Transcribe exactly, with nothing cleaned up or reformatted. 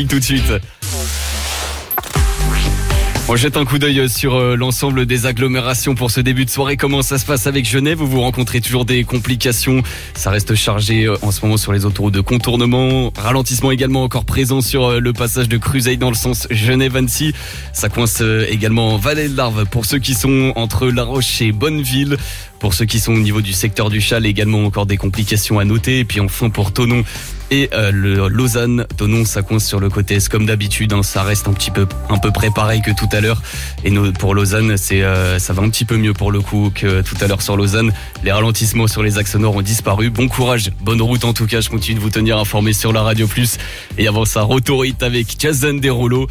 Tout de suite. On jette un coup d'œil sur l'ensemble des agglomérations pour ce début de soirée. Comment ça se passe avec Genève? Vous vous rencontrez toujours des complications. Ça reste chargé en ce moment sur les autoroutes de contournement. Ralentissement également encore présent sur le passage de Cruseille dans le sens Genève-Annecy. Ça coince également en Vallée de l'Arve pour ceux qui sont entre La Roche et Bonneville. Pour ceux qui sont au niveau du secteur du Châle, également encore des complications à noter. Et puis enfin pour Thonon et euh, le Lausanne, Thonon, ça coince sur le côté est comme d'habitude. Hein, ça reste un petit peu, un peu près pareil que tout à l'heure. Et nos, pour Lausanne, c'est, euh, ça va un petit peu mieux pour le coup que tout à l'heure sur Lausanne. Les ralentissements sur les axes nord ont disparu. Bon courage, bonne route en tout cas. Je continue de vous tenir informé sur la Radio Plus. Et avant ça, retour hit avec Jason Derulo.